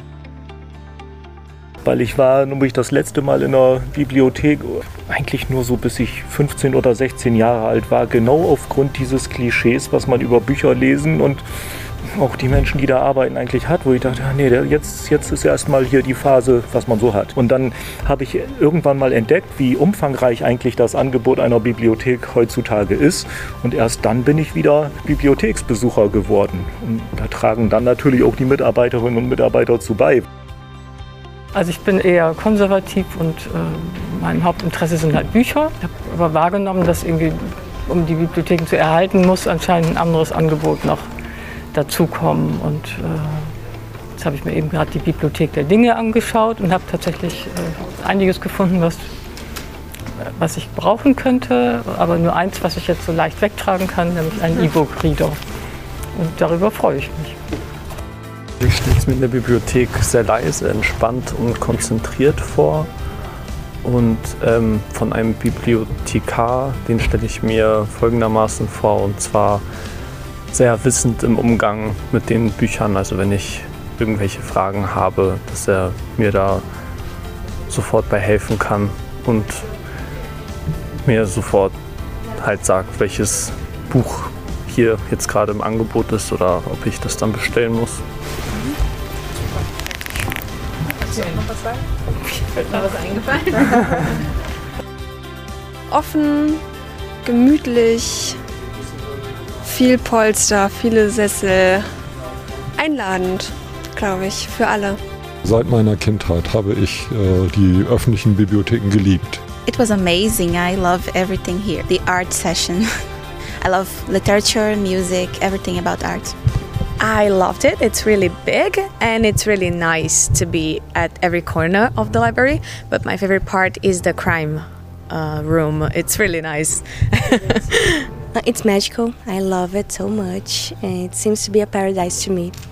Weil ich war nämlich das letzte Mal in der Bibliothek, eigentlich nur so bis ich 15 oder 16 Jahre alt war, genau aufgrund dieses Klischees, was man über Bücher lesen und auch die Menschen, die da arbeiten, eigentlich hat, wo ich dachte, nee, jetzt ist erstmal hier die Phase, was man so hat. Und dann habe ich irgendwann mal entdeckt, wie umfangreich eigentlich das Angebot einer Bibliothek heutzutage ist. Und erst dann bin ich wieder Bibliotheksbesucher geworden. Und da tragen dann natürlich auch die Mitarbeiterinnen und Mitarbeiter zu bei. Also ich bin eher konservativ und mein Hauptinteresse sind halt Bücher. Ich habe aber wahrgenommen, dass irgendwie, um die Bibliotheken zu erhalten, muss anscheinend ein anderes Angebot noch dazukommen. Und jetzt habe ich mir eben gerade die Bibliothek der Dinge angeschaut und habe tatsächlich einiges gefunden, was ich brauchen könnte. Aber nur eins, was ich jetzt so leicht wegtragen kann, nämlich einen E-Book-Reader. Und darüber freue ich mich. Ich stelle es mir in der Bibliothek sehr leise, entspannt und konzentriert vor. Und von einem Bibliothekar, den stelle ich mir folgendermaßen vor, und zwar sehr wissend im Umgang mit den Büchern. Also wenn ich irgendwelche Fragen habe, dass er mir da sofort bei helfen kann und mir sofort halt sagt, welches Buch hier jetzt gerade im Angebot ist oder ob ich das dann bestellen muss. Hast du noch was sagen? Fällt mir was eingefallen? Offen, gemütlich, viel Polster, viele Sessel, einladend, glaube ich, für alle. Seit meiner Kindheit habe ich die öffentlichen Bibliotheken geliebt. It was amazing. I love everything here. The art session. I love literature, music, everything about art. I loved it. It's really big and it's really nice to be at every corner of the library. But my favorite part is the crime room. It's really nice. It's magical. I love it so much. It seems to be a paradise to me.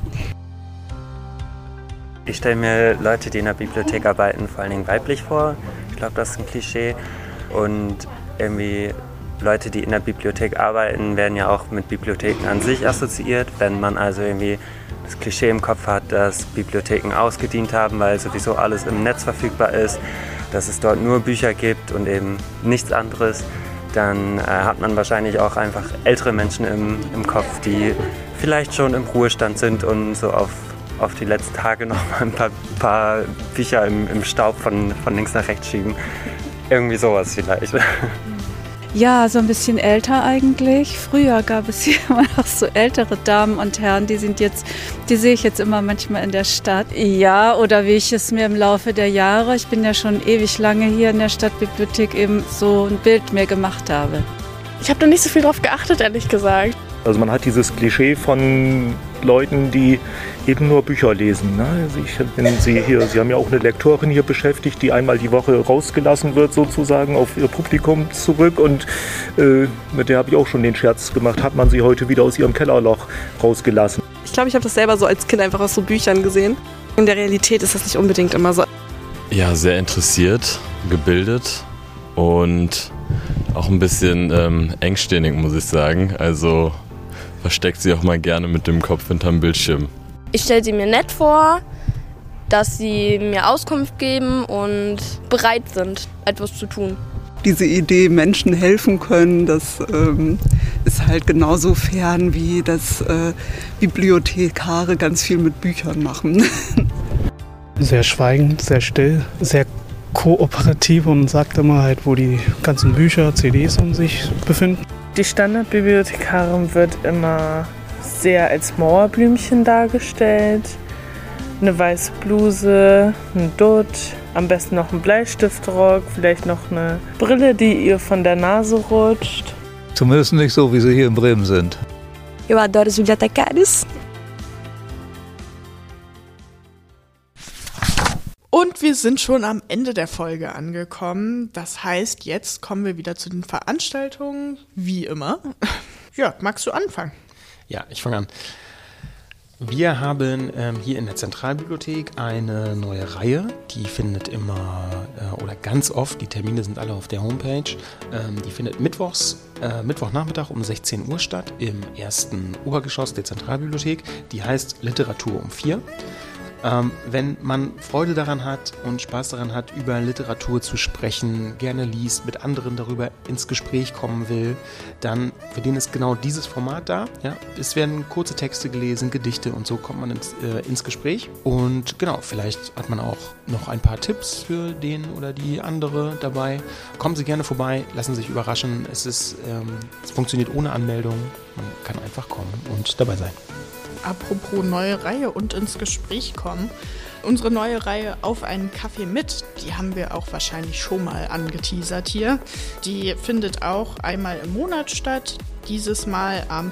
Ich stelle mir Leute, die in der Bibliothek arbeiten, vor allen Dingen weiblich vor. Ich glaube, das ist ein Klischee. Und irgendwie Leute, die in der Bibliothek arbeiten, werden ja auch mit Bibliotheken an sich assoziiert. Wenn man also irgendwie das Klischee im Kopf hat, dass Bibliotheken ausgedient haben, weil sowieso alles im Netz verfügbar ist, dass es dort nur Bücher gibt und eben nichts anderes, dann hat man wahrscheinlich auch einfach ältere Menschen im Kopf, die vielleicht schon im Ruhestand sind und so auf die letzten Tage noch mal ein paar Bücher im Staub von links nach rechts schieben. Irgendwie sowas vielleicht. Ja, so ein bisschen älter eigentlich. Früher gab es hier immer noch so ältere Damen und Herren, die sehe ich jetzt immer manchmal in der Stadt. Ja, oder wie ich es mir im Laufe der Jahre, ich bin ja schon ewig lange hier in der Stadtbibliothek, eben so ein Bild mir gemacht habe. Ich habe da nicht so viel drauf geachtet, ehrlich gesagt. Also man hat dieses Klischee von Leuten, die eben nur Bücher lesen. Ne? Sie haben ja auch eine Lektorin hier beschäftigt, die einmal die Woche rausgelassen wird sozusagen auf ihr Publikum zurück. Und mit der habe ich auch schon den Scherz gemacht, hat man sie heute wieder aus ihrem Kellerloch rausgelassen. Ich glaube, ich habe das selber so als Kind einfach aus so Büchern gesehen. In der Realität ist das nicht unbedingt immer so. Ja, sehr interessiert, gebildet und auch ein bisschen engstirnig, muss ich sagen. Also versteckt sie auch mal gerne mit dem Kopf hinterm Bildschirm. Ich stelle sie mir nett vor, dass sie mir Auskunft geben und bereit sind, etwas zu tun. Diese Idee, Menschen helfen können, das ist halt genauso fern, wie dass Bibliothekare ganz viel mit Büchern machen. Sehr schweigend, sehr still, sehr kooperativ und sagt immer halt, wo die ganzen Bücher, CDs um sich befinden. Die Standardbibliothekarin wird immer sehr als Mauerblümchen dargestellt. Eine weiße Bluse, ein Dutt, am besten noch ein Bleistiftrock, vielleicht noch eine Brille, die ihr von der Nase rutscht. Zumindest nicht so, wie sie hier in Bremen sind. Eu adoro os bibliotecários. Und wir sind schon am Ende der Folge angekommen. Das heißt, jetzt kommen wir wieder zu den Veranstaltungen, wie immer. Jörg, magst du anfangen? Ja, ich fange an. Wir haben hier in der Zentralbibliothek eine neue Reihe, die findet immer oder ganz oft, die Termine sind alle auf der Homepage, die findet Mittwochnachmittag um 16 Uhr statt im ersten Obergeschoss der Zentralbibliothek. Die heißt Literatur um 4. Wenn man Freude daran hat und Spaß daran hat, über Literatur zu sprechen, gerne liest, mit anderen darüber ins Gespräch kommen will, dann für den ist genau dieses Format da. Ja? Es werden kurze Texte gelesen, Gedichte und so kommt man ins Gespräch. Und genau, vielleicht hat man auch noch ein paar Tipps für den oder die andere dabei. Kommen Sie gerne vorbei, lassen Sie sich überraschen. Es funktioniert ohne Anmeldung. Man kann einfach kommen und dabei sein. Apropos neue Reihe und ins Gespräch kommen. Unsere neue Reihe Auf einen Kaffee mit, die haben wir auch wahrscheinlich schon mal angeteasert hier. Die findet auch einmal im Monat statt. Dieses Mal am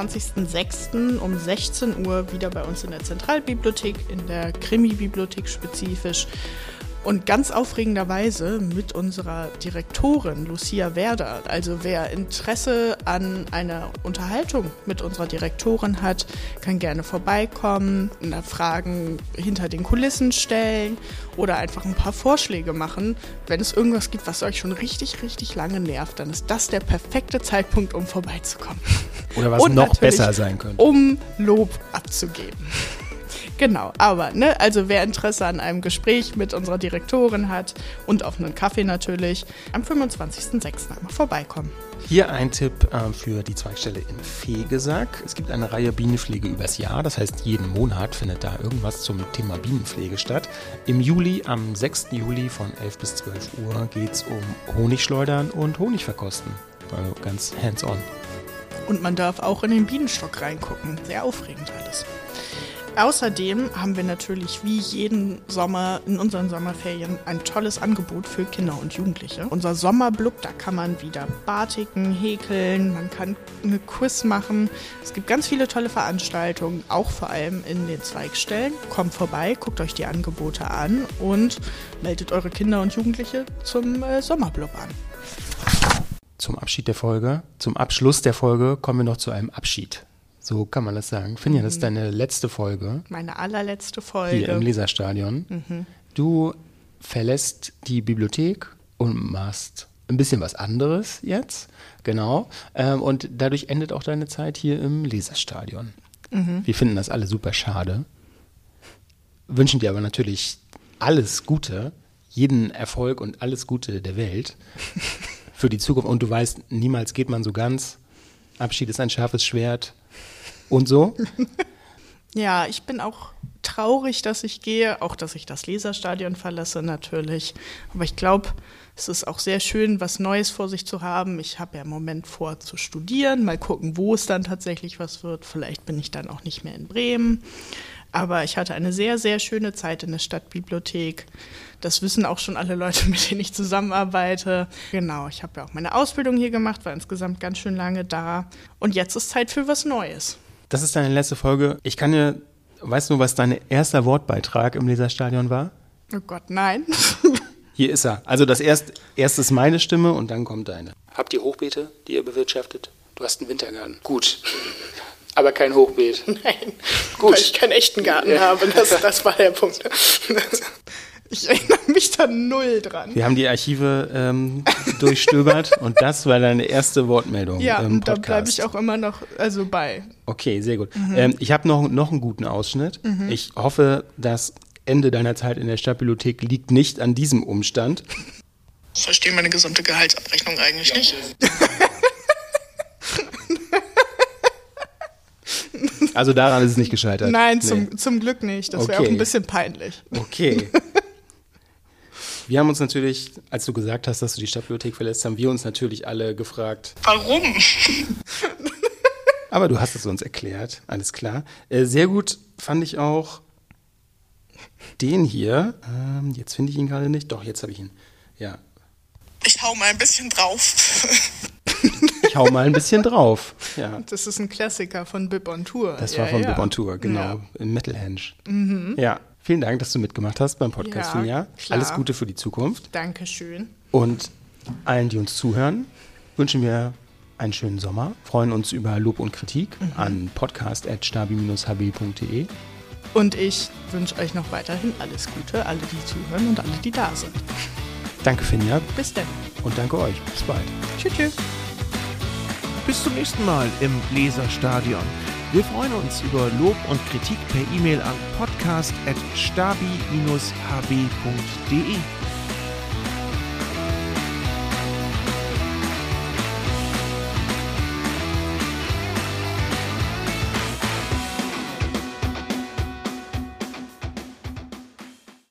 25.06. um 16 Uhr wieder bei uns in der Zentralbibliothek, in der Krimi-Bibliothek spezifisch. Und ganz aufregenderweise mit unserer Direktorin Lucia Werder. Also wer Interesse an einer Unterhaltung mit unserer Direktorin hat, kann gerne vorbeikommen, Fragen hinter den Kulissen stellen oder einfach ein paar Vorschläge machen. Wenn es irgendwas gibt, was euch schon richtig, richtig lange nervt, dann ist das der perfekte Zeitpunkt, um vorbeizukommen. Oder was noch besser sein könnte. Um Lob abzugeben. Genau, aber also wer Interesse an einem Gespräch mit unserer Direktorin hat und auf einen Kaffee natürlich, am 25.06. einmal vorbeikommen. Hier ein Tipp für die Zweigstelle in Fegesack. Es gibt eine Reihe Bienenpflege übers Jahr, das heißt jeden Monat findet da irgendwas zum Thema Bienenpflege statt. Im Juli, am 6. Juli von 11 bis 12 Uhr geht es um Honigschleudern und Honigverkosten. Also ganz hands-on. Und man darf auch in den Bienenstock reingucken. Sehr aufregend alles. Außerdem haben wir natürlich wie jeden Sommer in unseren Sommerferien ein tolles Angebot für Kinder und Jugendliche. Unser Sommerblub, da kann man wieder batiken, häkeln, man kann eine Quiz machen. Es gibt ganz viele tolle Veranstaltungen, auch vor allem in den Zweigstellen. Kommt vorbei, guckt euch die Angebote an und meldet eure Kinder und Jugendliche zum Sommerblub an. Zum Abschluss der Folge kommen wir noch zu einem Abschied. So kann man das sagen. Finja, das ist deine letzte Folge. Meine allerletzte Folge. Hier im Leserstadion. Mhm. Du verlässt die Bibliothek und machst ein bisschen was anderes jetzt. Genau. Und dadurch endet auch deine Zeit hier im Leserstadion. Mhm. Wir finden das alle super schade. Wünschen dir aber natürlich alles Gute, jeden Erfolg und alles Gute der Welt für die Zukunft. Und du weißt, niemals geht man so ganz. Abschied ist ein scharfes Schwert. Und so? Ja, ich bin auch traurig, dass ich gehe, auch dass ich das Leserstadion verlasse natürlich. Aber ich glaube, es ist auch sehr schön, was Neues vor sich zu haben. Ich habe ja im Moment vor zu studieren, mal gucken, wo es dann tatsächlich was wird. Vielleicht bin ich dann auch nicht mehr in Bremen. Aber ich hatte eine sehr, sehr schöne Zeit in der Stadtbibliothek. Das wissen auch schon alle Leute, mit denen ich zusammenarbeite. Genau, ich habe ja auch meine Ausbildung hier gemacht, war insgesamt ganz schön lange da. Und jetzt ist Zeit für was Neues. Das ist deine letzte Folge. Weißt du, was dein erster Wortbeitrag im Leserstadion war? Oh Gott, nein. Hier ist er. Also das erste ist meine Stimme und dann kommt deine. Habt ihr Hochbeete, die ihr bewirtschaftet? Du hast einen Wintergarten. Gut. Aber kein Hochbeet. Nein, gut. Weil ich keinen echten Garten habe. Das war der Punkt. Ich erinnere mich da null dran. Wir haben die Archive durchstöbert und das war deine erste Wortmeldung ja, im Podcast. Ja, da bleibe ich auch immer noch bei. Okay, sehr gut. Ich habe noch einen guten Ausschnitt. Ich hoffe, das Ende deiner Zeit in der Stadtbibliothek liegt nicht an diesem Umstand. Ich verstehe meine gesamte Gehaltsabrechnung eigentlich nicht. Also daran ist es nicht gescheitert? Nein, zum Glück nicht. Das wäre auch ein bisschen peinlich. Okay. Wir haben uns natürlich, als du gesagt hast, dass du die Stadtbibliothek verlässt, haben wir uns natürlich alle gefragt. Warum? Aber du hast es uns erklärt, alles klar. Sehr gut fand ich auch den hier. Jetzt finde ich ihn gerade nicht. Doch, jetzt habe ich ihn. Ja. Ich hau mal ein bisschen drauf. Ich hau mal ein bisschen drauf. Ja. Das ist ein Klassiker von Bib on Tour. Das war von Bib on Tour, genau. Ja. Im Metalhenge. Mhm. Ja. Vielen Dank, dass du mitgemacht hast beim Podcast, Finja. Alles Gute für die Zukunft. Dankeschön. Und allen, die uns zuhören, wünschen wir einen schönen Sommer. Freuen uns über Lob und Kritik an podcast@stabi-hb.de. Und ich wünsche euch noch weiterhin alles Gute, alle, die zuhören und alle, die da sind. Danke, Finja. Bis dann. Und danke euch. Bis bald. Tschüss. Bis zum nächsten Mal im Leserstadion. Wir freuen uns über Lob und Kritik per E-Mail an podcast@stabi-hb.de.